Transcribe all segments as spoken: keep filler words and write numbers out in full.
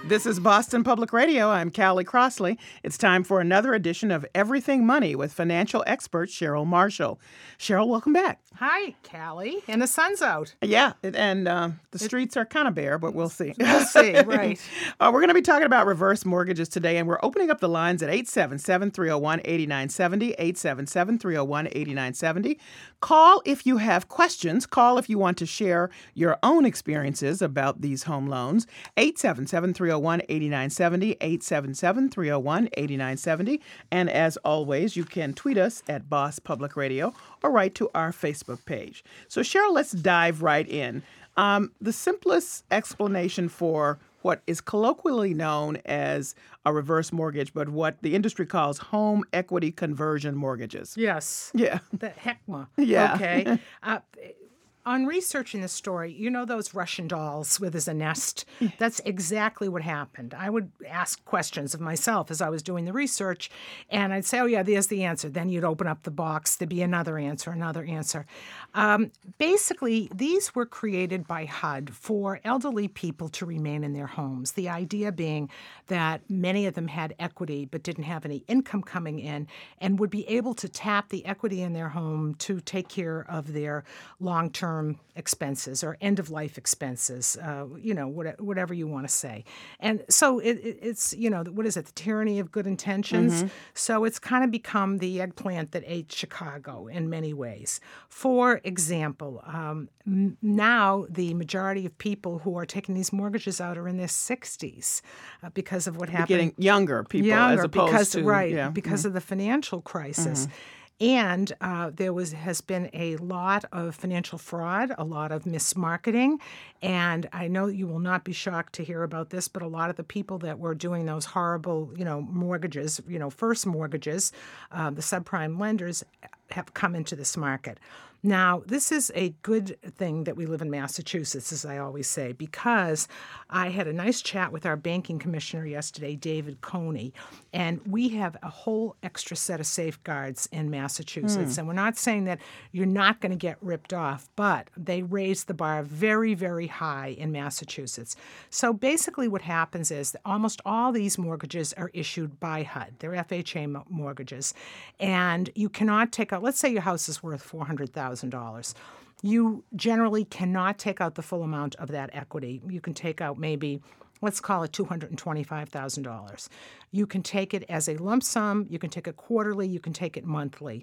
This is Boston Public Radio. I'm Callie Crossley. It's time for another edition of Everything Money with financial expert Cheryl Marshall. Cheryl, welcome back. Hi, Callie. And the sun's out. Yeah, it, and uh, the streets are kind of bare, but we'll see. We'll see, right. uh, we're going to be talking about reverse mortgages today, and we're opening up the lines at eight seven seven, three oh one, eight nine seven oh, eight seven seven, three oh one, eight nine seven oh. Call if you have questions. Call if you want to share your own experiences about these home loans. eight seven seven, three oh one, eight nine seven oh, eight seven seven, three oh one, eight nine seven oh. And as always, you can tweet us at Boss Public Radio or write to our Facebook page. So, Cheryl, let's dive right in. Um, the simplest explanation for what is colloquially known as a reverse mortgage, but what the industry calls home equity conversion mortgages. Yes. Yeah. The HECMA. Yeah. Okay. Uh, on researching this story, you know those Russian dolls where there's a nest? That's exactly what happened. I would ask questions of myself as I was doing the research, and I'd say, oh, yeah, there's the answer. Then you'd open up the box. There'd be another answer, another answer. Um, basically, these were created by H U D for elderly people to remain in their homes. The idea being that many of them had equity but didn't have any income coming in and would be able to tap the equity in their home to take care of their long-term expenses or end-of-life expenses, uh, you know, what, whatever you want to say. And so it, it, it's, you know, what is it, the tyranny of good intentions? Mm-hmm. So it's kind of become the eggplant that ate Chicago in many ways. For example, um, m- now the majority of people who are taking these mortgages out are in their sixties uh, because of what happened. Getting younger people younger as opposed because, to... Right, yeah. because mm-hmm. of the financial crisis. Mm-hmm. And uh, there was has been a lot of financial fraud, a lot of mismarketing. And I know you will not be shocked to hear about this, but a lot of the people that were doing those horrible, you know, mortgages, you know, first mortgages, uh, the subprime lenders have come into this market. Now, this is a good thing that we live in Massachusetts, as I always say, because I had a nice chat with our banking commissioner yesterday, David Coney, and we have a whole extra set of safeguards in Massachusetts. Mm. And we're not saying that you're not going to get ripped off, but they raised the bar very, very high in Massachusetts. So basically what happens is that almost all these mortgages are issued by H U D. They're F H A mortgages. And you cannot take out, let's say your house is worth four hundred thousand dollars. You generally cannot take out the full amount of that equity. You can take out maybe, let's call it two hundred twenty-five thousand dollars. You can take it as a lump sum. You can take it quarterly. You can take it monthly.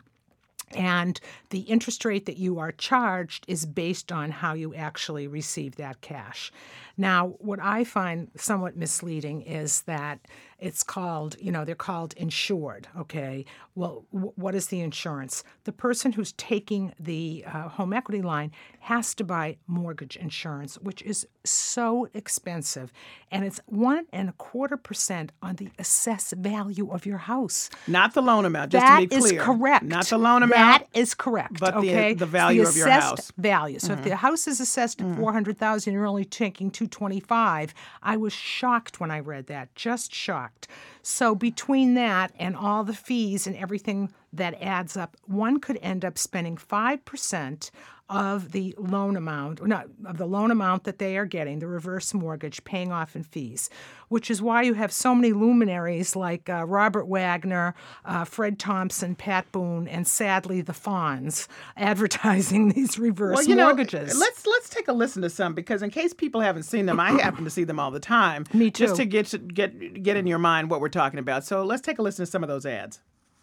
And the interest rate that you are charged is based on how you actually receive that cash. Now, what I find somewhat misleading is that it's called, you know, they're called insured, okay? Well, w- what is the insurance? The person who's taking the uh, home equity line has to buy mortgage insurance, which is so expensive. And it's one and a quarter percent on the assessed value of your house. Not the loan amount, just that to be clear. That is correct. Not the loan amount. That is correct. But okay? the, the value the of your house. value. So mm-hmm. if the house is assessed at mm-hmm. four hundred thousand dollars, you're only taking two hundred twenty-five thousand dollars. I was shocked when I read that, just shocked. So between that and all the fees and everything that adds up, one could end up spending five percent of the loan amount, or not of the loan amount that they are getting, the reverse mortgage, paying off in fees, which is why you have so many luminaries like uh, Robert Wagner, uh, Fred Thompson, Pat Boone, and sadly the Fonz advertising these reverse well, you mortgages. Know, let's let's take a listen to some, because in case people haven't seen them, I happen to see them all the time. Me too. Just to get to get get in your mind what we're talking about. So let's take a listen to some of those ads.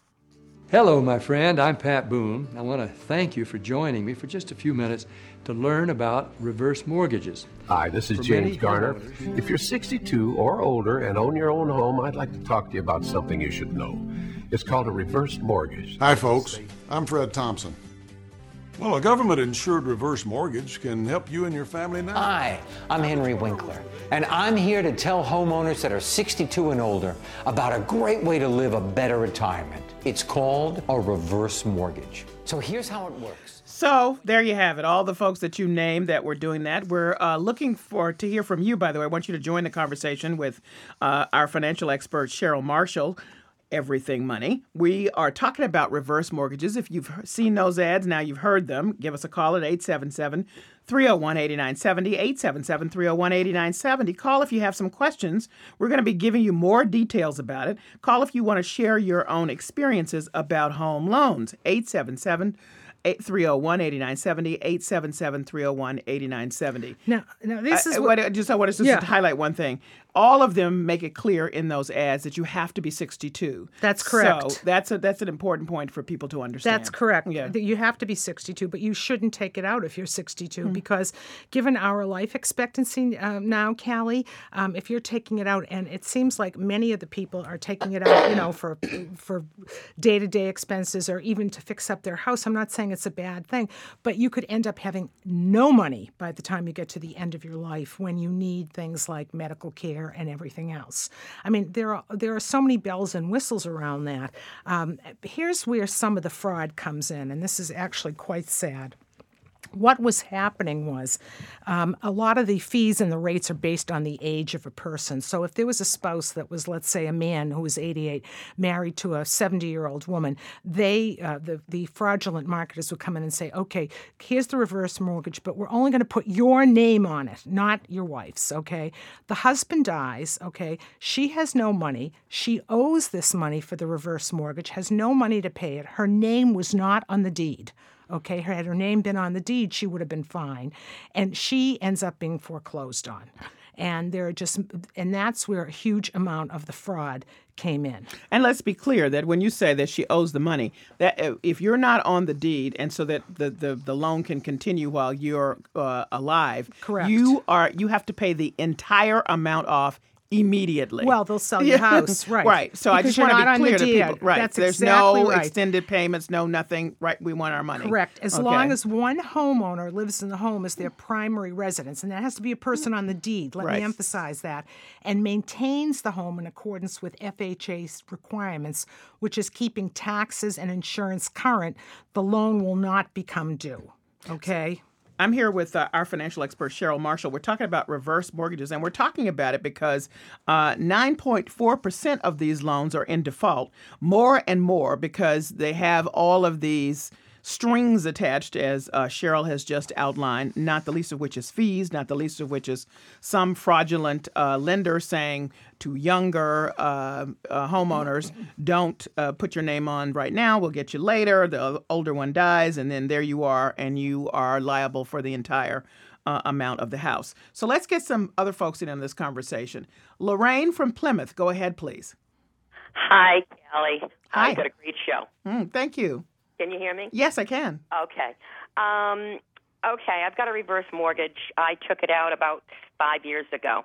Hello, my friend. I'm Pat Boone. I want to thank you for joining me for just a few minutes to learn about reverse mortgages. Hi, this is For James many Garner. homeowners- If you're sixty-two or older and own your own home, I'd like to talk to you about something you should know. It's called a reverse mortgage. Hi, folks. I'm Fred Thompson. Well, a government-insured reverse mortgage can help you and your family now. Hi, I'm Henry Winkler, and I'm here to tell homeowners that are sixty-two and older about a great way to live a better retirement. It's called a reverse mortgage. So here's how it works. So there you have it. All the folks that you named that were doing that. We're uh, looking for to hear from you, by the way. I want you to join the conversation with uh, our financial expert, Cheryl Marshall. everything money. We are talking about reverse mortgages. If you've seen those ads, now you've heard them. Give us a call at eight seven seven, three oh one, eight nine seven oh, eight seven seven, three oh one, eight nine seven oh. Call if you have some questions. We're going to be giving you more details about it. Call if you want to share your own experiences about home loans. eight seven seven, three oh one, eight nine seven oh, eight seven seven, three oh one, eight nine seven oh. Now, now this is I, what, what just I want to just yeah. to highlight one thing. All of them make it clear in those ads that you have to be sixty-two. That's correct. So that's a that's an important point for people to understand. That's correct. Yeah. That you have to be sixty-two, but you shouldn't take it out if you're sixty-two Mm-hmm. because given our life expectancy uh, now, Callie, um, if you're taking it out, and it seems like many of the people are taking it out, you know, for for day-to-day expenses or even to fix up their house. I'm not saying it's a bad thing, but you could end up having no money by the time you get to the end of your life when you need things like medical care and everything else. I mean, there are there are so many bells and whistles around that. Um, here's where some of the fraud comes in, and this is actually quite sad. What was happening was um, a lot of the fees and the rates are based on the age of a person. So if there was a spouse that was, let's say, a man who was eighty-eight, married to a seventy-year-old woman, they uh, the, the fraudulent marketers would come in and say, okay, here's the reverse mortgage, but we're only going to put your name on it, not your wife's, okay? The husband dies, okay? She has no money. She owes this money for the reverse mortgage, has no money to pay it. Her name was not on the deed. Okay, had her name been on the deed, she would have been fine. And she ends up being foreclosed on. And there are just, and that's where a huge amount of the fraud came in. And let's be clear that when you say that she owes the money, that if you're not on the deed and so that the, the, the loan can continue while you're uh, alive, correct, you are you have to pay the entire amount off immediately. Well, they'll sell your house, right? Right. So because I just want to be clear to people. Right. That's There's exactly no right. extended payments, no nothing. Right. We want our money. Correct. As okay. long as one homeowner lives in the home as their primary residence, and that has to be a person on the deed. Let right. me emphasize that, and maintains the home in accordance with F H A's requirements, which is keeping taxes and insurance current, the loan will not become due. Okay. I'm here with uh, our financial expert, Cheryl Marshall. We're talking about reverse mortgages, and we're talking about it because uh, nine point four percent of these loans are in default, more and more because they have all of these strings attached, as uh, Cheryl has just outlined, not the least of which is fees, not the least of which is some fraudulent uh, lender saying to younger uh, uh, homeowners, don't uh, put your name on right now, we'll get you later. The older one dies, and then there you are, and you are liable for the entire uh, amount of the house. So let's get some other folks in on this conversation. Lorraine from Plymouth, go ahead, please. Hi, Callie. Hi. You've got a great show. Mm, thank you. Can you hear me? Yes, I can. Okay. Um, okay, I've got a reverse mortgage. I took it out about five years ago.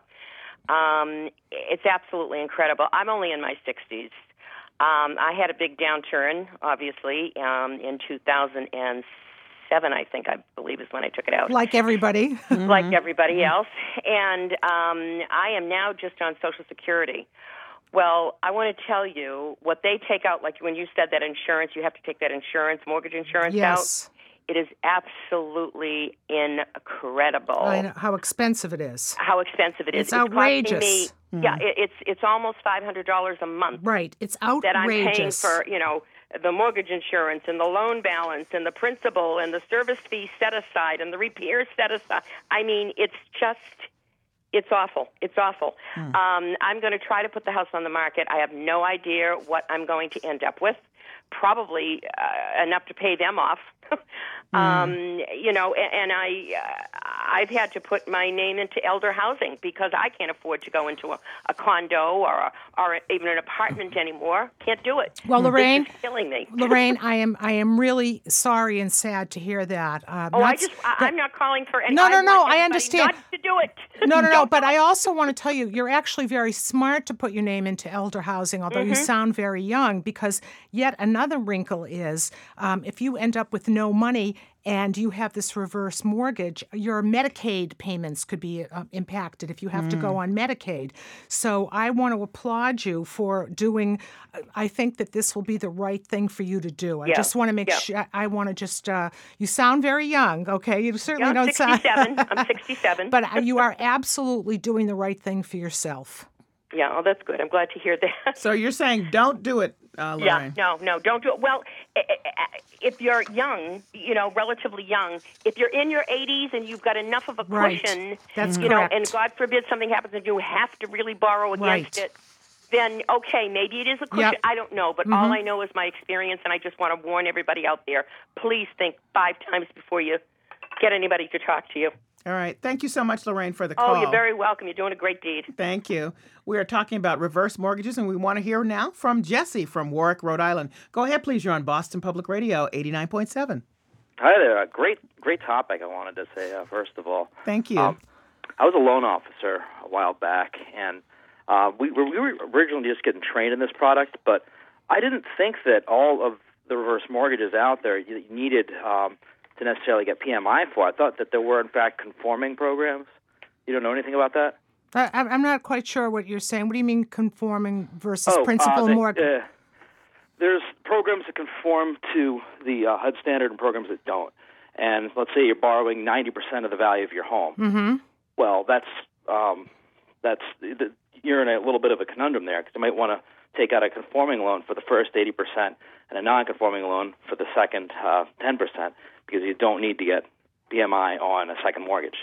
Um, it's absolutely incredible. I'm only in my sixties. Um, I had a big downturn, obviously, um, in two thousand seven, I think, I believe is when I took it out. Like everybody. Mm-hmm. Like everybody else. And um, I am now just on Social Security. Well, I want to tell you what they take out, like when you said that insurance, you have to take that insurance, mortgage insurance yes. out. It is absolutely incredible. I know how expensive it is. How expensive it is. It's, it's outrageous. Me, mm. Yeah, it, it's it's almost five hundred dollars a month. Right. It's outrageous. That I'm paying for, you know, the mortgage insurance and the loan balance and the principal and the service fee set aside and the repairs set aside. I mean, it's just... It's awful. It's awful. Mm. Um, I'm going to try to put the house on the market. I have no idea what I'm going to end up with. Probably uh, enough to pay them off. mm. um, you know, and, and I, uh, I've had to put my name into elder housing because I can't afford to go into a, a condo or a, or even an apartment anymore. Can't do it. Well, Lorraine, it's killing me. Lorraine, I am I am really sorry and sad to hear that. Uh, oh, I just I, I'm not calling for any. No, no, I no. I understand. Not to do it. No, no, no. But I also want to tell you, you're actually very smart to put your name into elder housing, although mm-hmm. you sound very young, because yet another wrinkle is um, if you end up with no money and you have this reverse mortgage, your Medicaid payments could be uh, impacted if you have mm. to go on Medicaid. So I want to applaud you for doing, I think that this will be the right thing for you to do. I yeah. just want to make yeah. sure, I want to just, uh, you sound very young, okay? You certainly yeah, don't sixty-seven. sound. I'm sixty-seven. But you are absolutely doing the right thing for yourself. Yeah, oh, that's good. I'm glad to hear that. So you're saying don't do it, uh, Lorraine. Yeah, no, no, don't do it. Well, if you're young, you know, relatively young, if you're in your eighties and you've got enough of a Right. cushion, That's you correct. know, and God forbid something happens and you have to really borrow against Right. it, then okay, maybe it is a cushion. Yep. I don't know, but all I know is my experience, and I just want to warn everybody out there, please think five times before you get anybody to talk to you. All right. Thank you so much, Lorraine, for the call. Oh, you're very welcome. You're doing a great deed. Thank you. We are talking about reverse mortgages, and we want to hear now from Jesse from Warwick, Rhode Island. Go ahead, please. You're on Boston Public Radio, eighty-nine point seven. Hi there. A great, great topic I wanted to say, uh, first of all. Thank you. Um, I was a loan officer a while back, and uh, we, were, we were originally just getting trained in this product, but I didn't think that all of the reverse mortgages out there you needed um, to necessarily get P M I for. I thought that there were, in fact, conforming programs. You don't know anything about that? I, I'm not quite sure what you're saying. What do you mean conforming versus Oh, principal uh, they- mortgage? uh, there's programs that conform to the uh, H U D standard and programs that don't. And let's say you're borrowing ninety percent of the value of your home. Mm-hmm. Well, that's um, that's you're in a little bit of a conundrum there because you might want to take out a conforming loan for the first eighty percent and a non-conforming loan for the second uh, ten percent because you don't need to get P M I on a second mortgage.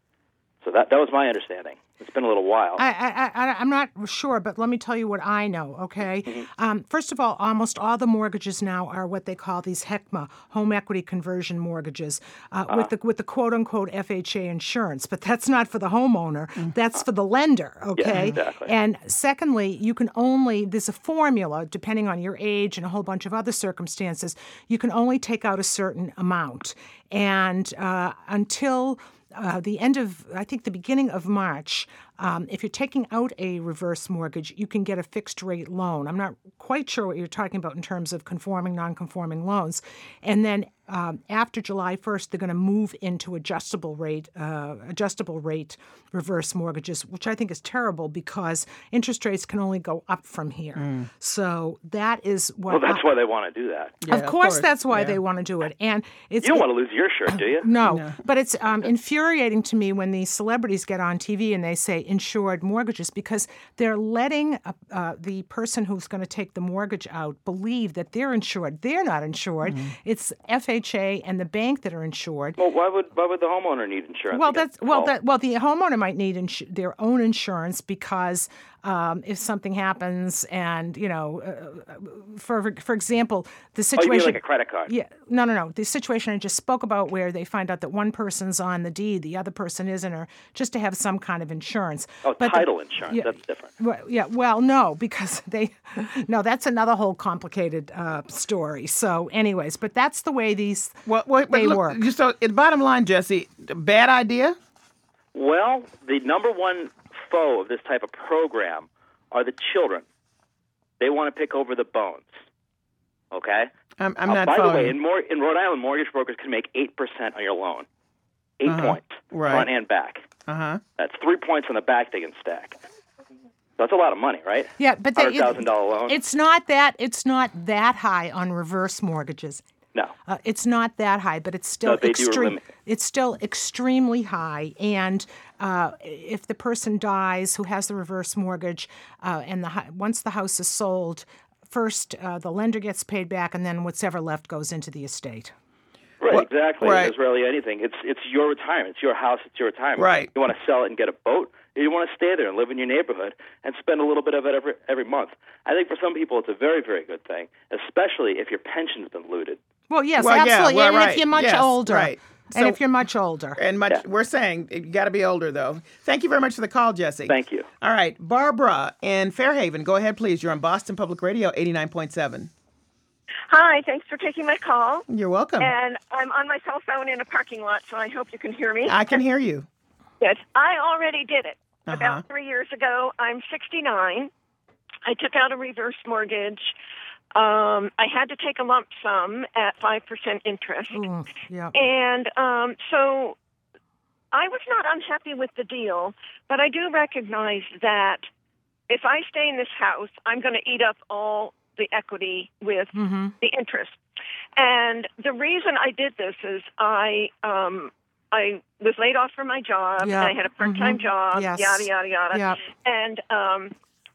So that that was my understanding. It's been a little while. I, I, I, I'm not sure, but let me tell you what I know, okay? Mm-hmm. Um, first of all, almost all the mortgages now are what they call these H E C M A, home equity conversion mortgages, uh, Uh-huh. with the with the quote-unquote F H A insurance. But that's not for the homeowner. That's for the lender, okay? exactly. And secondly, you can only, there's a formula, depending on your age and a whole bunch of other circumstances, you can only take out a certain amount. And uh, until... Uh, the end of, I think, the beginning of March, um, if you're taking out a reverse mortgage, you can get a fixed rate loan. I'm not quite sure what you're talking about in terms of conforming, non-conforming loans. And then um, after July first, they're going to move into adjustable rate, uh, adjustable rate reverse mortgages, which I think is terrible because interest rates can only go up from here. Mm. So that is what. well, that's why they want to do that. Yeah, of course, that's why Yeah. they want to do it. And it's You don't want to lose your shirt, do you? no, but it's um, infuriating to me when these celebrities get on T V and they say insured mortgages because they're letting uh, uh, the person who's going to take the mortgage out believe that they're insured. They're not insured. Mm-hmm. It's F H A and the bank that are insured. Well, why would why would the homeowner need insurance? Well, against that's well, default? that well, the homeowner might need insu- their own insurance because um, if something happens, and you know, uh, for for example, the Oh, situation. you mean like a credit card? Yeah, no, no, no. The situation I just spoke about where they find out that one person's on the deed, the other person isn't, or just to have some kind of insurance. Oh, But the- title insurance. yeah, That's different. Well, yeah, well, no, because they, no, that's another whole complicated uh, story. So, anyways, but that's the way these Well, wait, but they look, work. So, the bottom line, Jesse, bad idea? Well, the number one foe of this type of program are the children. They want to pick over the bones. Okay? I'm, I'm Uh, not by the following. way, in, mor- in Rhode Island, mortgage brokers can make eight percent on your loan. Eight Uh-huh. points, Right. front and back. Uh-huh. That's three points on the back they can stack. That's a lot of money, right? Yeah, but they- hundred thousand dollar loan. It's not that it's not that high on reverse mortgages. No. Uh, it's not that high, but it's still No, they do extreme. limit. It's still extremely high, and uh, if the person dies who has the reverse mortgage, uh, and the hu- once the house is sold, first uh, the lender gets paid back, and then whatever left goes into the estate. Right, Well, exactly. right. It's really anything. It's it's your retirement. It's your house. It's your retirement. Right. You want to sell it and get a boat, or you want to stay there and live in your neighborhood and spend a little bit of it every every month. I think for some people it's a very, very good thing, especially if your pension's been looted. Well, yes, Well, yeah, absolutely, well, and right. if you're much Yes, older, right. and So- if you're much older, And much, Yeah. we're saying you got to be older, though. Thank you very much for the call, Jesse. Thank you. All right, Barbara in Fairhaven, go ahead, please. You're on Boston Public Radio, eighty-nine point seven. Hi, thanks for taking my call. You're welcome. And I'm on my cell phone in a parking lot, so I hope you can hear me. I can hear you. Good. I already did it Uh-huh. about three years ago. I'm sixty-nine. I took out a reverse mortgage. Um, I had to take a lump sum at five percent interest. Ooh, yeah. And um, so I was not unhappy with the deal, but I do recognize that if I stay in this house, I'm going to eat up all the equity with Mm-hmm. the interest. And the reason I did this is I um, I was laid off from my job. Yeah. And I had a part-time Mhm. job, Yes. yada, yada, yada. Yeah. And um,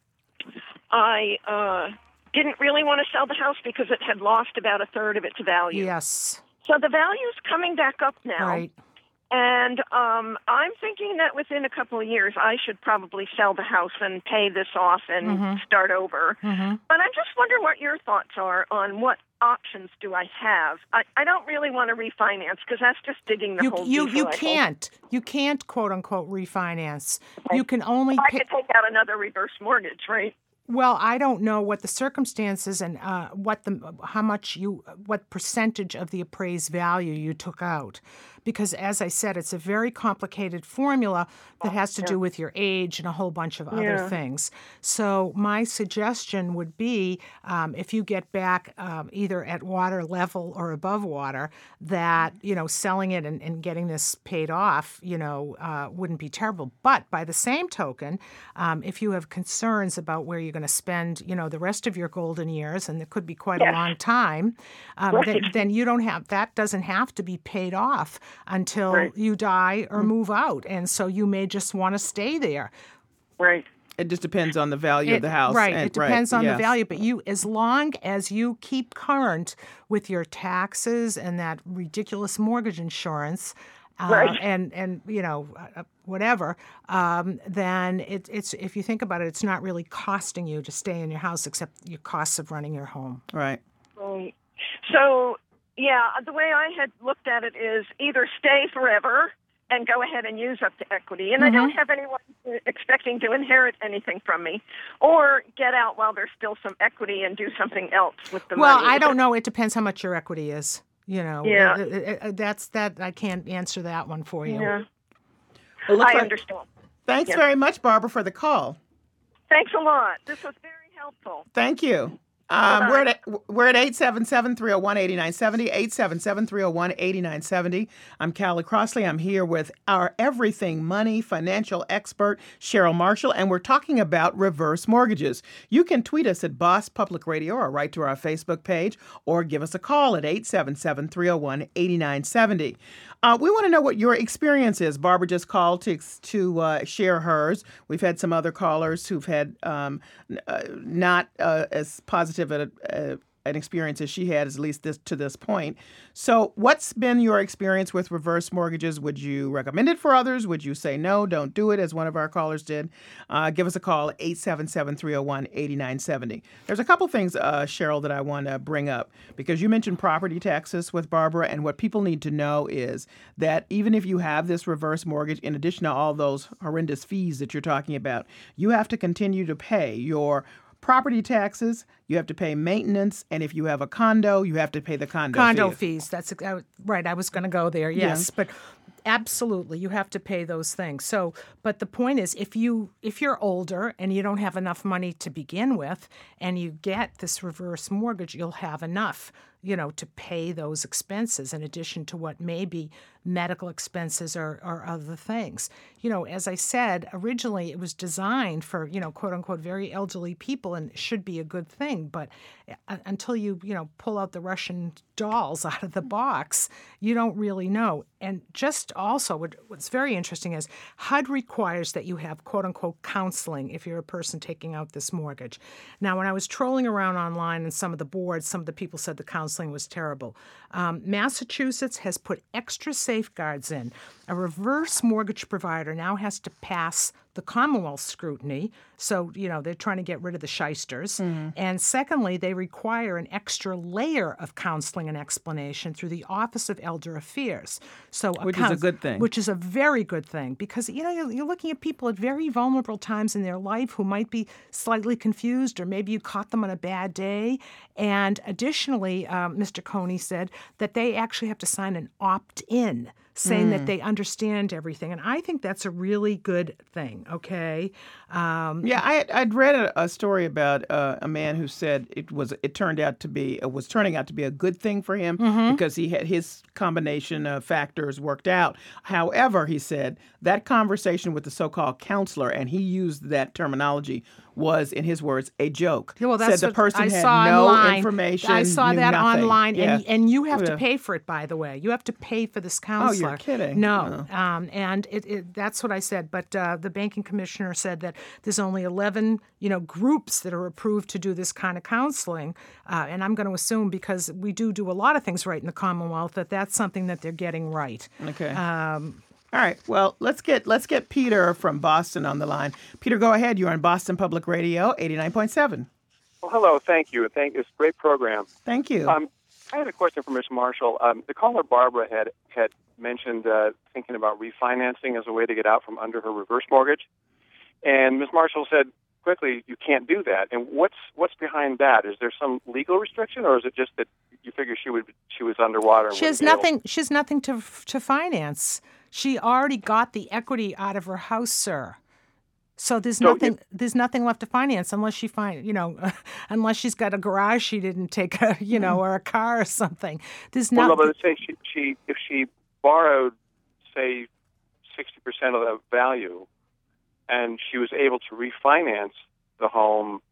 I uh, didn't really want to sell the house because it had lost about a third of its value. Yes. So the value's coming back up now. Right. And um, I'm thinking that within a couple of years, I should probably sell the house and pay this off and Mm-hmm. start over. Mm-hmm. But I'm just wondering what your thoughts are on what options do I have. I, I don't really want to refinance because that's just digging the You whole you diesel, you I think. can't you can't quote unquote refinance. Okay. You can only I pay. could take out another reverse mortgage, right? Well, I don't know what the circumstances and uh, what the how much you what percentage of the appraised value you took out, because as I said, it's a very complicated formula that has to do with your age and a whole bunch of other Yeah. things. So my suggestion would be, um, if you get back um, either at water level or above water, that you know selling it and, and getting this paid off, you know, uh, wouldn't be terrible. But by the same token, um, if you have concerns about where you're going to spend, you know, the rest of your golden years, and it could be quite Yes. a long time, um, Right. then, then you don't have that doesn't have to be paid off until Right. you die or move out, and so you may just want to stay there. Right. It just depends on the value of It- the house. Right. and- It depends on yes. the value. But you, as long as you keep current with your taxes and that ridiculous mortgage insurance, uh, Right. and and you know uh, whatever, um, then it, it's if you think about it, it's not really costing you to stay in your house except your costs of running your home. Right. Right. So, yeah, the way I had looked at it is either stay forever and go ahead and use up the equity, and Mm-hmm. I don't have anyone expecting to inherit anything from me, or get out while there's still some equity and do something else with the Well, money. I don't know. It depends how much your equity is. You know, Yeah. Uh, uh, uh, that's that. I can't answer that one for you. Yeah, Well, looks I like- understand. Thanks Yes. very much, Barbara, for the call. Thanks a lot. This was very helpful. Thank you. Um, we're at we're at eight seven seven, three oh one, eight nine seven oh, eight seven seven, three oh one, eight nine seven oh. I'm Callie Crossley. I'm here with our everything money financial expert, Cheryl Marshall, and we're talking about reverse mortgages. You can tweet us at Boss Public Radio or write to our Facebook page or give us a call at eight seven seven, three oh one, eight nine seven oh. Uh, we want to know what your experience is. Barbara just called to to uh, share hers. We've had some other callers who've had um, n- uh, not uh, as positive a, a, an experience as she had, at least this to this point. So what's been your experience with reverse mortgages? Would you recommend it for others? Would you say no, don't do it, as one of our callers did? Uh, give us a call at eight seven seven, three oh one, eight nine seven oh. There's a couple things, uh, Cheryl, that I want to bring up, because you mentioned property taxes with Barbara, and what people need to know is that even if you have this reverse mortgage, in addition to all those horrendous fees that you're talking about, you have to continue to pay your property taxes, you have to pay maintenance, and if you have a condo, you have to pay the condo Condo fee. fees. That's uh, right. I was going to go there. Yes, Yeah. but absolutely, you have to pay those things. So, but the point is, if you if you're older and you don't have enough money to begin with, and you get this reverse mortgage, you'll have enough, you know, to pay those expenses in addition to what may be medical expenses or, or other things. You know, as I said, originally it was designed for, you know, quote unquote, very elderly people, and it should be a good thing. But uh, until you, you know, pull out the Russian dolls out of the box, you don't really know. And just also, what, what's very interesting is H U D requires that you have, quote unquote, counseling if you're a person taking out this mortgage. Now, when I was trolling around online and some of the boards, some of the people said the counseling was terrible. Um, Massachusetts has put extra safeguards in. A reverse mortgage provider now has to pass the Commonwealth scrutiny. So, you know, they're trying to get rid of the shysters. Mm-hmm. And secondly, they require an extra layer of counseling and explanation through the Office of Elder Affairs. So, Which is a good thing. Which is a very good thing, because, you know, you're, you're looking at people at very vulnerable times in their life who might be slightly confused, or maybe you caught them on a bad day. And additionally, um, Mister Coney said that they actually have to sign an opt-in saying Mm. that they understand everything. And I think that's a really good thing, okay? Um, Yeah, I I'd read a, a story about uh, a man who said it was it turned out to be it was turning out to be a good thing for him Mm-hmm. because he had his combination of factors worked out. However, he said that conversation with the so-called counselor, and he used that terminology, was, in his words, a joke. Yeah, well, that's Said the what person I had saw no online. information. I saw knew that nothing. online, Yeah. and and you have Yeah. to pay for it. By the way, you have to pay for this Oh, counselor. you're kidding. No, Oh. um, and it, it, that's what I said. But uh, the banking commissioner said that there's only eleven, you know, groups that are approved to do this kind of counseling, uh, and I'm going to assume because we do do a lot of things right in the Commonwealth that that's something that they're getting right. Okay. Um, All right. Well, let's get let's get Peter from Boston on the line. Peter, go ahead. You're on Boston Public Radio, eighty-nine point seven. Well, hello. Thank you. Thank It's a great program. Thank you. Um, I had a question for Miz Marshall. Um, the caller, Barbara, had had mentioned uh, thinking about refinancing as a way to get out from under her reverse mortgage. And Miz Marshall said quickly, you can't do that. And what's what's behind that? Is there some legal restriction, or is it just that you figure she would she was underwater? And she has wouldn't be able- nothing. She has nothing to to finance. She already got the equity out of her house, sir. So there's So nothing. there's nothing left to finance unless she find, you know, unless she's got a garage she didn't take, a, you know, or a car or something. There's Well, not. no, but say she, she if she borrowed, say, sixty percent of the value, and she was able to refinance the home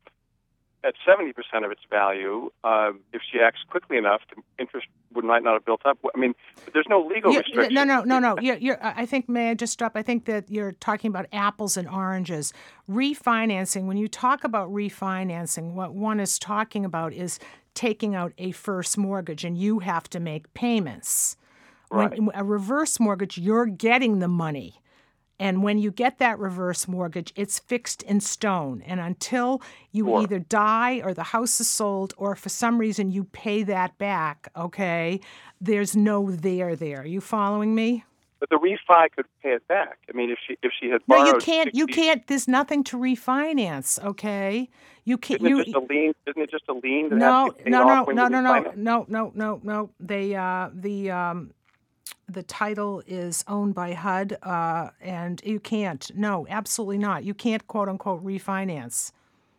at seventy percent of its value, uh, if she acts quickly enough, the interest would might not have built up. I mean, there's no legal You- restriction. No, no, no, no. You're, you're, I think, may I just stop? I think that you're talking about apples and oranges. Refinancing, when you talk about refinancing, what one is talking about is taking out a first mortgage, and you have to make payments. Right. When a reverse mortgage, you're getting the money. And when you get that reverse mortgage, it's fixed in stone. And until you Sure. either die or the house is sold or for some reason you pay that back, okay, there's no there there. You following me? But the refi could pay it back. I mean, if she if she had No, borrowed, you can't. You sixty can't. There's nothing to refinance, okay? You can't. Isn't You, it just a lien? Isn't it just a lien that no, has to be paid no, off no, when no, you no, no, refinance? no, no, no, no. They, uh, the, um, the title is owned by H U D, uh, and you can't. No, absolutely not. You can't quote unquote refinance.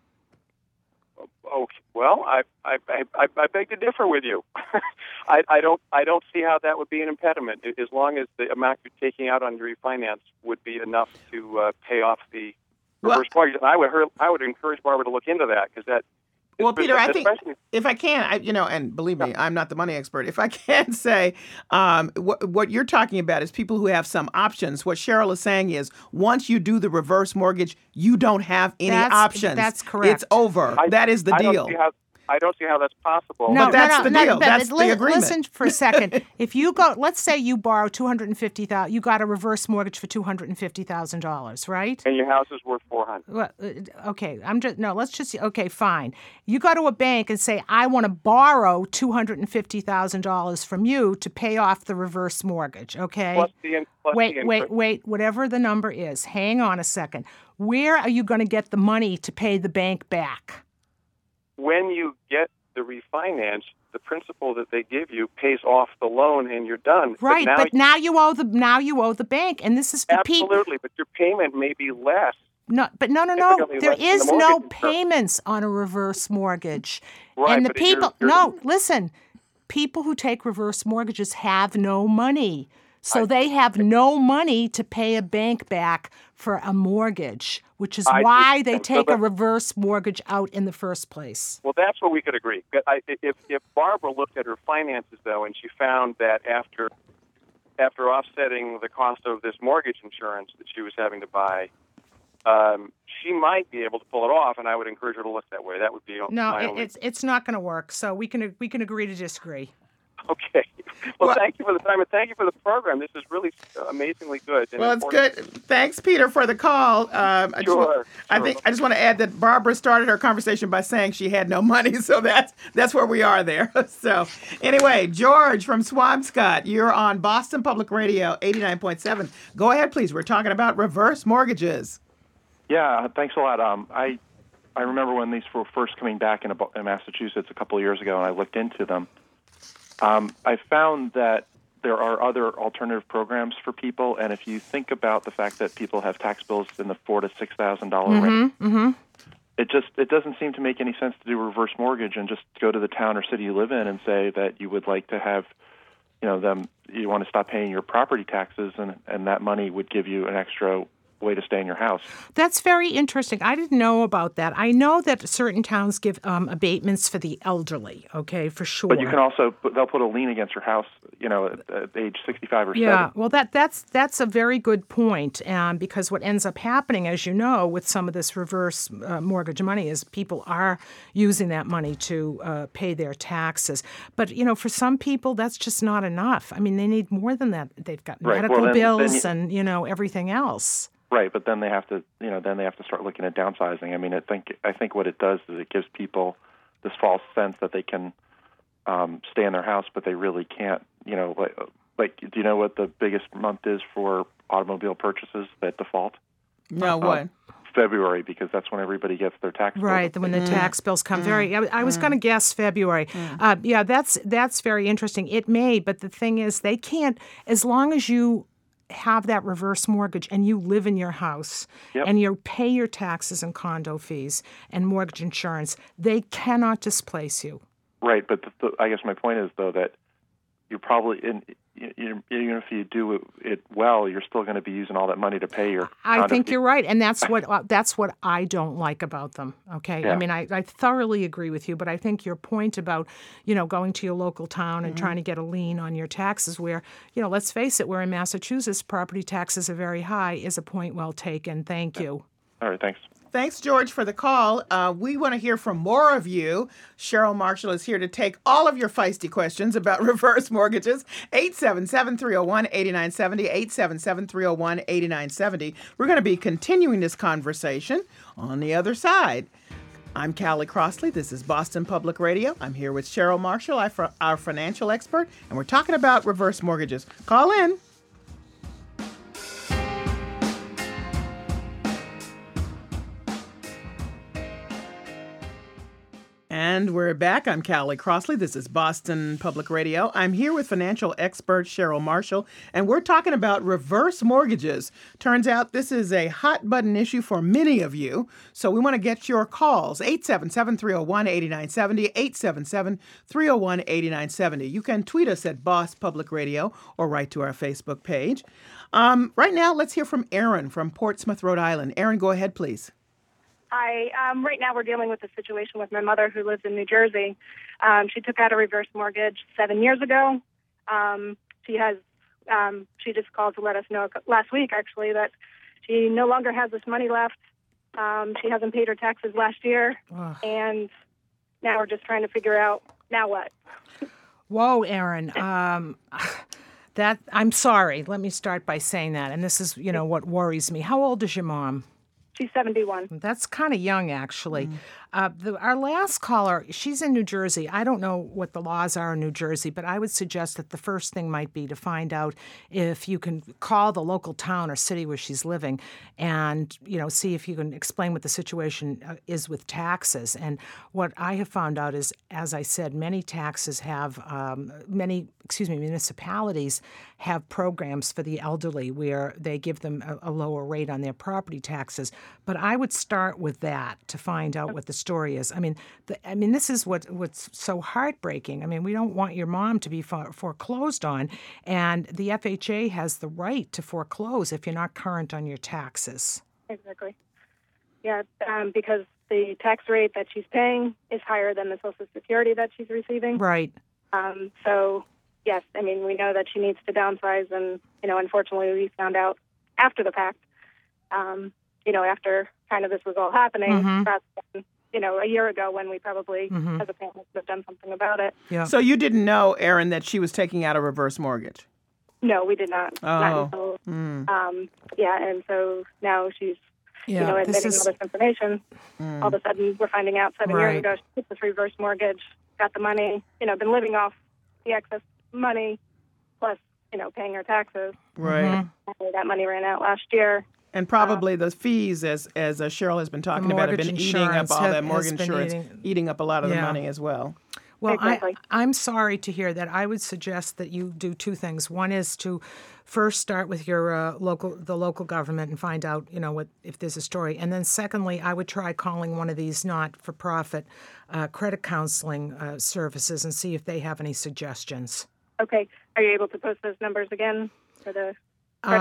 Okay. Well, I I, I, I beg to differ with you. I, I don't I don't see how that would be an impediment as long as the amount you're taking out on your refinance would be enough to uh, pay off the Well- reverse mortgage. And I would her, I would encourage Barbara to look into that because that. Well, Peter, I think especially- if I can, I, you know, and believe me, I'm not the money expert. If I can say, um, what, what you're talking about is people who have some options. What Cheryl is saying is, once you do the reverse mortgage, you don't have any That's- options. that's correct. It's over. I- that is the I don't deal. see how- I don't see how that's possible. No, But that's no, no, the no, deal. but That's the li- agreement. Listen for a second. If you go, let's say you borrow two hundred and fifty thousand, you got a reverse mortgage for two hundred and fifty thousand dollars, right? And your house is worth four hundred. Well, uh, okay, I'm just no. Let's just okay, fine. You go to a bank and say, I want to borrow two hundred and fifty thousand dollars from you to pay off the reverse mortgage. Okay. Plus the in- plus wait, the wait, interest. wait. Whatever the number is, hang on a second. Where are you going to get the money to pay the bank back? When you get the refinance, the principal that they give you pays off the loan, and you're done. Right, but now, but now you owe the now you owe the bank, and this is for people. absolutely, but your payment may be less. No, but no, no, no. Significantly There less than is the no mortgage insurance. payments on a reverse mortgage. Right, and the but you're- people, you're- no, listen, people who take reverse mortgages have no money. So they have no money to pay a bank back for a mortgage, which is I why see. they So take a that- reverse mortgage out in the first place. Well, that's where we could agree. But I, if if Barbara looked at her finances though, and she found that after after offsetting the cost of this mortgage insurance that she was having to buy, um, she might be able to pull it off, and I would encourage her to look that way. That would be No, my it, only. it's it's not going to work. So we can we can agree to disagree. Okay. Well, Well- thank you for the time, and thank you for the program. This is really amazingly good. and Well, it's important. good. Thanks, Peter, for the call. Um, I just wa- Sure, I sure. think I just want to add that Barbara started her conversation by saying she had no money, so that's that's where we are there. So, anyway, George from Swampscott, you're on Boston Public Radio, eighty-nine point seven. Go ahead, please. We're talking about reverse mortgages. Yeah, thanks a lot. Um, I I remember when these were first coming back in, in Massachusetts a couple of years ago, and I looked into them. Um, I found that there are other alternative programs for people, and if you think about the fact that people have tax bills in the four to six thousand dollar range, Mm-hmm. it just it doesn't seem to make any sense to do a reverse mortgage and just go to the town or city you live in and say that you would like to have, you know, them you want to stop paying your property taxes, and and that money would give you an extra way to stay in your house. That's very interesting. I didn't know about that. I know that certain towns give um, abatements for the elderly, okay, for sure. But you can also, they'll put a lien against your house, you know, at, at age sixty-five or yeah, seventy. well, that that's that's a very good point, um, because what ends up happening, as you know, with some of this reverse uh, mortgage money is people are using that money to uh, pay their taxes. But, you know, for some people, that's just not enough. I mean, they need more than that. They've got Right. medical Well, then- bills then you- and, you know, everything else. Right, but then they have to, you know, then they have to start looking at downsizing. I mean, I think I think what it does is it gives people this false sense that they can um, stay in their house, but they really can't. You know, like, like, do you know what the biggest month is for automobile purchases that default? No, Uh, what? February, because that's when everybody gets their tax bill. Right, when the tax bills come. Very. I, I was Mm. going to guess February. Uh, yeah, that's that's very interesting. It may, but the thing is, they can't. As long as you have that reverse mortgage and you live in your house Yep. and you pay your taxes and condo fees and mortgage insurance, they cannot displace you. Right, but the, the, I guess my point is though that you're probably in. You, even if you do it, it well, you're still going to be using all that money to pay your. I condo think fee. you're right, and that's what uh, that's what I don't like about them. Okay, I Yeah. mean, I, I thoroughly agree with you, but I think your point about, you know, going to your local town and Mhm. trying to get a lien on your taxes, where, you know, let's face it, we're in Massachusetts, property taxes are very high, is a point well taken. Thank you. All right, thanks. Thanks, George, for the call. Uh, we want to hear from more of you. Cheryl Marshall is here to take all of your feisty questions about reverse mortgages. eight seven seven, three oh one, eight nine seven oh, eight seven seven, three oh one, eight nine seven oh. We're going to be continuing this conversation on the other side. I'm Callie Crossley. This is Boston Public Radio. I'm here with Cheryl Marshall, our, our financial expert, and we're talking about reverse mortgages. Call in. And we're back. I'm Callie Crossley. This is Boston Public Radio. I'm here with financial expert Cheryl Marshall, and we're talking about reverse mortgages. Turns out this is a hot button issue for many of you, so we want to get your calls. eight seven seven, three oh one, eight nine seven oh, eight seven seven, three oh one, eight nine seven oh. You can tweet us at Boss Public Radio or write to our Facebook page. Um, right now, let's hear from Aaron from Portsmouth, Rhode Island. Aaron, go ahead, please. Hi. Um, right now we're dealing with a situation with my mother who lives in New Jersey. Um, she took out a reverse mortgage seven years ago. Um, she has, um, she just called to let us know last week, actually, that she no longer has this money left. Um, she hasn't paid her taxes last year. Ugh. And now we're just trying to figure out, now what? Whoa, Aaron. Um, that I'm sorry. Let me start by saying that. And this is, you know, what worries me. How old is your mom? She's seventy-one. That's kind of young, actually. Uh, the, our last caller, she's in New Jersey. I don't know what the laws are in New Jersey, but I would suggest that the first thing might be to find out if you can call the local town or city where she's living and, you know, see if you can explain what the situation uh, is with taxes. And what I have found out is, as I said, many taxes have, um, many, excuse me, municipalities have programs for the elderly where they give them a, a lower rate on their property taxes. But I would start with that to find out what the story is. I mean, the, I mean, this is what what's so heartbreaking. I mean, we don't want your mom to be for, foreclosed on, and the F H A has the right to foreclose if you're not current on your taxes. Exactly. Yeah, um, because the tax rate that she's paying is higher than the Social Security that she's receiving. Right. Um, so, yes, I mean, we know that she needs to downsize, and, you know, unfortunately we found out after the fact, um, you know, after kind of this was all happening, Mhm. rather than, you know, a year ago when we probably, Mhm. as a family, could have done something about it. Yeah. So you didn't know, Aaron, that she was taking out a reverse mortgage? No, we did not. Oh. Not until, Mm. um, yeah, and so now she's, Yeah, you know, this admitting is- all this information. Mm. All of a sudden, we're finding out seven years Right. ago she took this reverse mortgage, got the money, you know, been living off the excess money, plus, you know, paying her taxes. Right. Mm-hmm. And that money ran out last year. And probably the fees, as as uh, Cheryl has been talking The about, have been mortgage eating up insurance all have- that mortgage has been insurance, eating- eating up a lot of the Yeah. money as well. Well, Exactly. I, I'm sorry to hear that. I would suggest that you do two things. One is to first start with your uh, local, the local government, and find out, you know, what if there's a story. And then, secondly, I would try calling one of these not-for-profit uh, credit counseling uh, services and see if they have any suggestions. Okay. Are you able to post those numbers again for the credit Uh, count?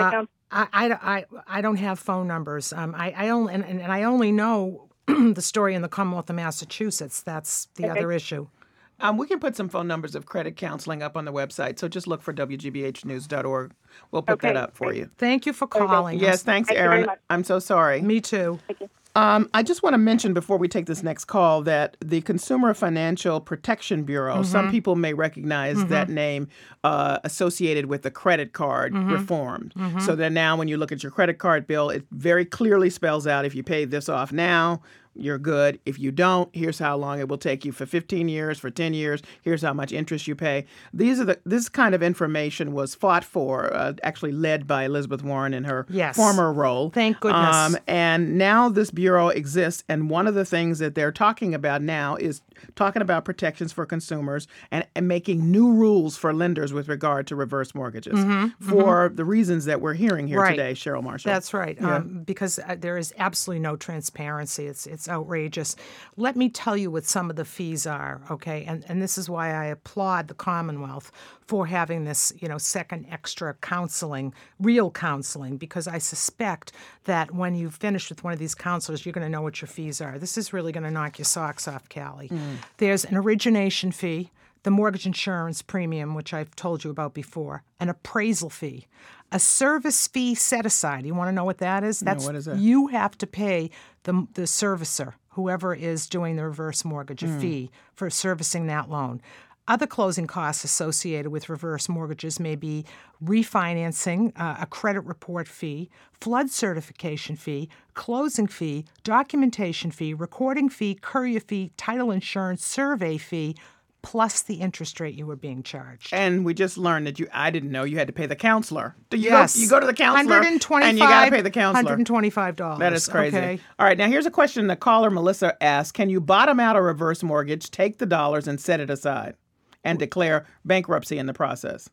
I, I, I, I don't have phone numbers. Um, I, I only and, and I only know the story in the Commonwealth of Massachusetts. That's the Okay. other issue. Um, we can put some phone numbers of credit counseling up on the website. So just look for W G B H news dot org. We'll put Okay. that up for you. Thank you for calling. Yes, us. thanks, Thank you very Erin. much. I'm so sorry. Me too. Um, I just want to mention before we take this next call that the Consumer Financial Protection Bureau, some Mhm. people may recognize Mhm. that name uh, associated with the credit card Mhm. reformed. Mhm. So that now when you look at your credit card bill, it very clearly spells out if you pay this off now, you're good. If you don't, here's how long it will take you for fifteen years, for ten years. Here's how much interest you pay. These are the this kind of information was fought for, uh, actually led by Elizabeth Warren in her Yes. former role. Thank goodness. Um, and now this bureau exists, and one of the things that they're talking about now is talking about protections for consumers and, and making new rules for lenders with regard to reverse mortgages Mhm, for the reasons that we're hearing here Right. today, Cheryl Marshall. That's right. Yeah. Um, because uh, there is absolutely no transparency. It's it's outrageous. Let me tell you what some of the fees are, okay? And and this is why I applaud the Commonwealth for having this, you know, second extra counseling, real counseling, because I suspect that when you finish with one of these counselors, you're going to know what your fees are. This is really going to knock your socks off, Callie. Mm. There's an origination fee, the mortgage insurance premium, which I've told you about before, an appraisal fee, a service fee set aside. You want to know what that is? No, That's what is that? You have to pay the the servicer, whoever is doing the reverse mortgage, a Mm. fee for servicing that loan. Other closing costs associated with reverse mortgages may be refinancing, uh, a credit report fee, flood certification fee, closing fee, documentation fee, recording fee, courier fee, title insurance, survey fee, plus the interest rate you were being charged. And we just learned that you, I didn't know you had to pay the counselor. Do you Yes. go, you go to the counselor one hundred twenty-five and you got to pay the counselor. one hundred twenty-five dollars. That is crazy. Okay. All right, now here's a question the caller Melissa asked. Can you bottom out a reverse mortgage, take the dollars and set it aside and declare bankruptcy in the process?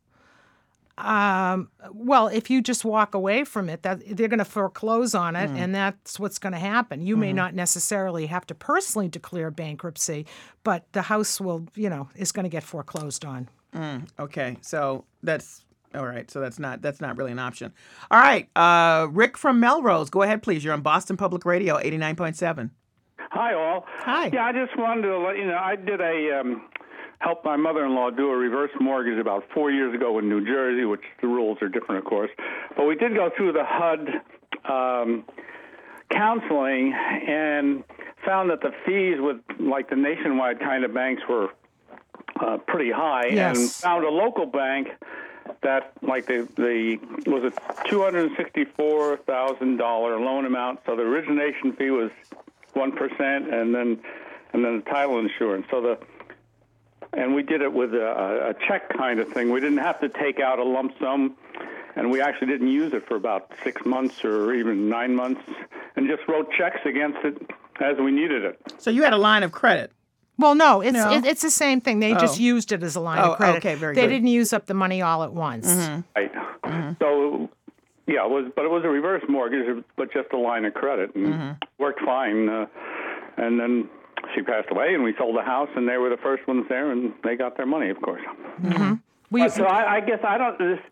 Um, well, if you just walk away from it, that they're going to foreclose on it, Mm. and that's what's going to happen. You may Mhm. not necessarily have to personally declare bankruptcy, but the house will, you know, is going to get foreclosed on. Mm, okay, so that's all right. So that's not that's not really an option. All right, uh, Rick from Melrose, go ahead, please. You're on Boston Public Radio, eighty-nine point seven. Hi, all. Hi. Yeah, I just wanted to let you know I did a um, help my mother-in-law do a reverse mortgage about four years ago in New Jersey, which the rules are different, of course. But we did go through the H U D um, counseling and found that the fees with like the nationwide kind of banks were uh, pretty high, Yes. and found a local bank that like the the was a two hundred sixty-four thousand dollar loan amount. So the origination fee was one percent, and then and then the title insurance. So the and we did it with a, a check kind of thing. We didn't have to take out a lump sum, and we actually didn't use it for about six months or even nine months, and just wrote checks against it as we needed it. So you had a line of credit. Well, no, it's No? It, it's the same thing. They just Oh. used it as a line Oh, of credit. okay, very they good. didn't use up the money all at once. Right. So, yeah, it was, but it was a reverse mortgage, but just a line of credit, and worked fine. Uh, and then she passed away, and we sold the house, and they were the first ones there, and they got their money, of course. But, so I, I guess I don't. This,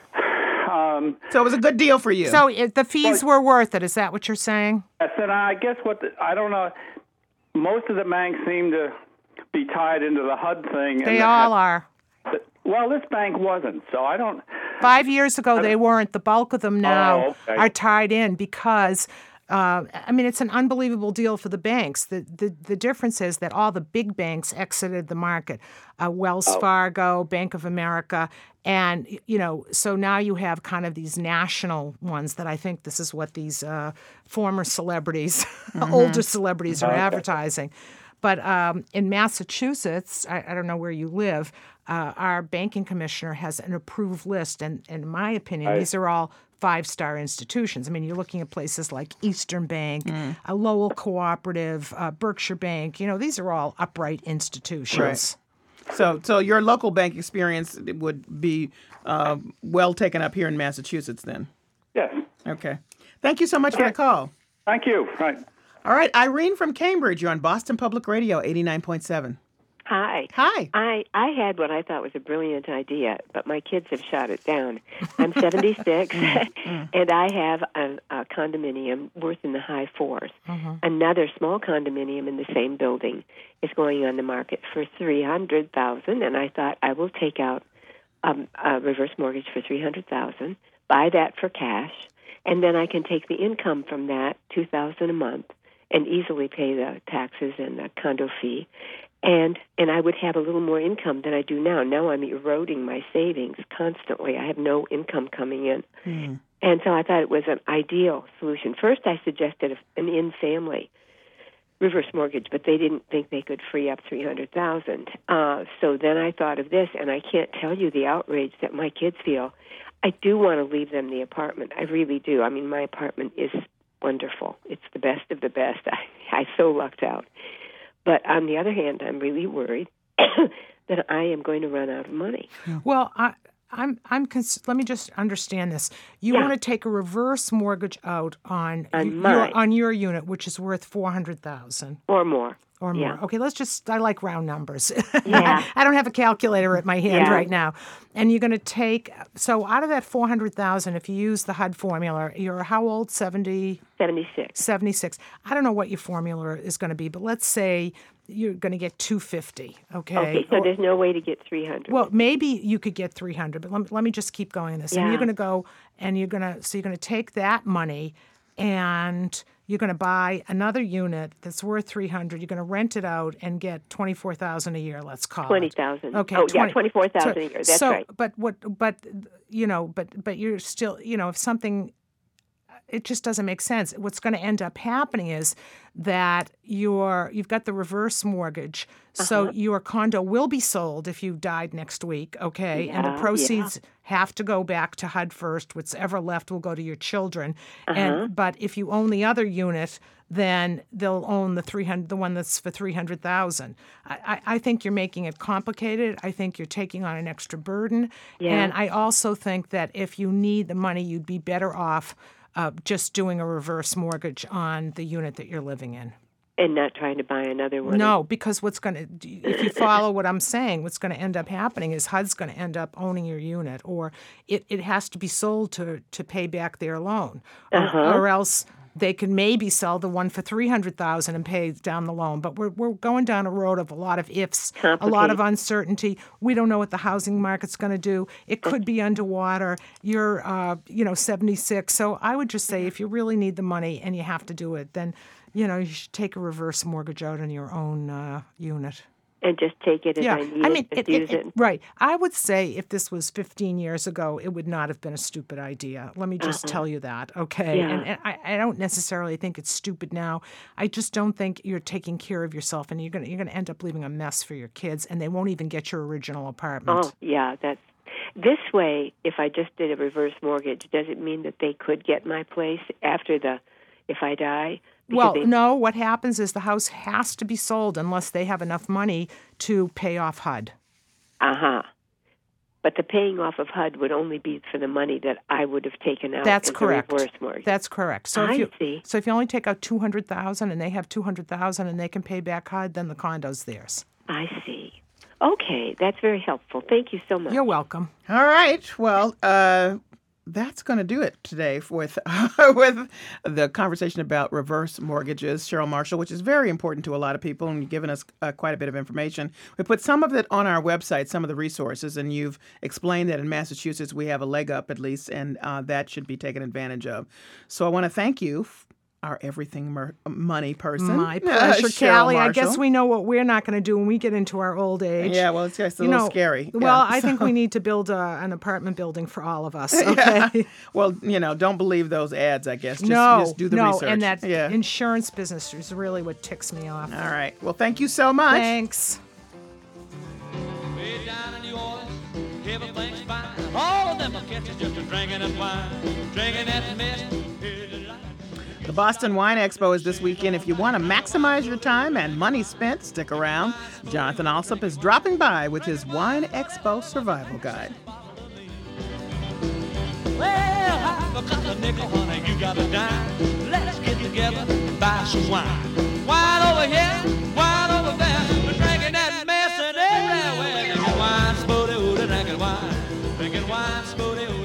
um, So it was a good deal for you. So it, the fees were worth it. Is that what you're saying? I said, I guess what the, I don't know. Most of the banks seem to be tied into the H U D thing. and They the- all are. Well, this bank wasn't, so I don't. Five years ago, they weren't. The bulk of them now Oh, okay. are tied in because, uh, I mean, it's an unbelievable deal for the banks. The, the the difference is that all the big banks exited the market, uh, Wells Oh. Fargo, Bank of America, and, you know, so now you have kind of these national ones that I think this is what these uh, former celebrities, older celebrities are Okay. advertising. But um, in Massachusetts, I, I don't know where you live, uh, our banking commissioner has an approved list. And, and in my opinion, Right. these are all five-star institutions. I mean, you're looking at places like Eastern Bank, a Lowell Cooperative, uh, Berkshire Bank. You know, these are all upright institutions. So, so your local bank experience would be uh, well taken up here in Massachusetts, then. Yes. Okay. Thank you so much for the call. Thank you. Right. All right, Irene from Cambridge. You're on Boston Public Radio, eighty-nine point seven. Hi. Hi. I, I had what I thought was a brilliant idea, but my kids have shot it down. I'm seventy-six, and I have a, a condominium worth in the high fours. Mm-hmm. Another small condominium in the same building is going on the market for three hundred thousand dollars, and I thought I will take out um, a reverse mortgage for three hundred thousand dollars, buy that for cash, and then I can take the income from that, two thousand dollars a month, and easily pay the taxes and the condo fee. And and I would have a little more income than I do now. Now I'm eroding my savings constantly. I have no income coming in. Mm. And so I thought it was an ideal solution. First, I suggested an in-family reverse mortgage, but they didn't think they could free up three hundred thousand dollars. Uh, so then I thought of this, and I can't tell you the outrage that my kids feel. I do want to leave them the apartment. I really do. I mean, my apartment is wonderful. It's the best of the best. I, I so lucked out. But on the other hand, I'm really worried that I am going to run out of money. Well, I, I'm, I'm. Cons- let me just understand this. You Yeah. want to take a reverse mortgage out on On y- mine. your on your unit, which is worth four hundred thousand or more. Or more. Yeah. Okay, let's just. I like round numbers. Yeah. I don't have a calculator at my hand Yeah. right now. And you're going to take. So out of that four hundred thousand, if you use the H U D formula, you're how old? Seventy. Seventy-six. Seventy-six. I don't know what your formula is going to be, but let's say you're going to get two fifty. Okay. Okay, so Or- there's no way to get three hundred. well, maybe you could get three hundred, but let me, let me just keep going this. And Yeah. you're going to go and you're going to, so you're going to take that money and you're going to buy another unit that's worth three hundred. You're going to rent it out and get twenty-four thousand a year, let's call twenty it. thousand. Okay. Oh, twenty yeah, twenty-four thousand so- a year. That's so, right. But what, but, you know, but, but you're still, you know, if something, it just doesn't make sense. What's going to end up happening is that you're, you've got the reverse mortgage, so Uh-huh. your condo will be sold if you died next week, okay? and Yeah, the proceeds have to go back to H U D first. What's ever left will go to your children. Uh-huh. And but if you own the other unit, then they'll own the three hundred, the one that's for three hundred thousand. I, I, I think you're making it complicated. I think you're taking on an extra burden. Yeah. And I also think that if you need the money, you'd be better off uh, just doing a reverse mortgage on the unit that you're living in. And not trying to buy another one. No, because what's going to, if you follow what I'm saying, what's going to end up happening is H U D's going to end up owning your unit, or it, it has to be sold to, to pay back their loan. Or, Uh-huh. or else they can maybe sell the one for three hundred thousand dollars and pay down the loan. But we're, we're going down a road of a lot of ifs, a lot of uncertainty. We don't know what the housing market's going to do. It could be underwater. You're, uh, you know, seventy-six. So I would just say if you really need the money and you have to do it, then you know, you should take a reverse mortgage out on your own uh, unit. And just take it as yeah. I need I mean, it, it, just it, use it, it. right. I would say if this was fifteen years ago, it would not have been a stupid idea. Let me just Uh-uh. tell you that, okay? Yeah. And, and I, I don't necessarily think it's stupid now. I just don't think you're taking care of yourself, and you're gonna you're gonna end up leaving a mess for your kids, and they won't even get your original apartment. Oh, yeah, that's this way. If I just did a reverse mortgage, does it mean that they could get my place after the, if I die? Because Well, they, no, what happens is the house has to be sold unless they have enough money to pay off H U D. Uh-huh. But the paying off of H U D would only be for the money that I would have taken out That's as correct. a reverse mortgage. That's correct. So I if you see. so if you only take out two hundred thousand and they have two hundred thousand and they can pay back H U D, then the condo's theirs. I see. Okay, that's very helpful. Thank you so much. You're welcome. All right. Well, uh, that's going to do it today with with the conversation about reverse mortgages, Cheryl Marshall, which is very important to a lot of people, and you've given us uh, quite a bit of information. We put some of it on our website, some of the resources, and you've explained that in Massachusetts we have a leg up at least, and uh, that should be taken advantage of. So I want to thank you, our everything mer- money person. My uh, pleasure, Cheryl Callie. I guess Marshall. we know what we're not going to do when we get into our old age. Yeah, well, it's, it's a You little know, scary. Well, Yeah, I think so- we need to build a, an apartment building for all of us. Yeah. Okay. Well, you know, don't believe those ads, I guess. Just, no, just do the no, research. and that yeah. insurance business is really what ticks me off. All right. Well, thank you so much. Thanks. Way down in New Orleans, everything's fine. All of them are catching just a drinking and wine, drinking that mess. The Boston Wine Expo is this weekend. If you want to maximize your time and money spent, stick around. Jonathan Alsop is dropping by with his Wine Expo Survival Guide. Well, I've got a nickel, honey, you got a dime. Let's get together and buy some wine. Wine over here, wine over there. We're drinking that mess drinking wine, drinking wine, smoothie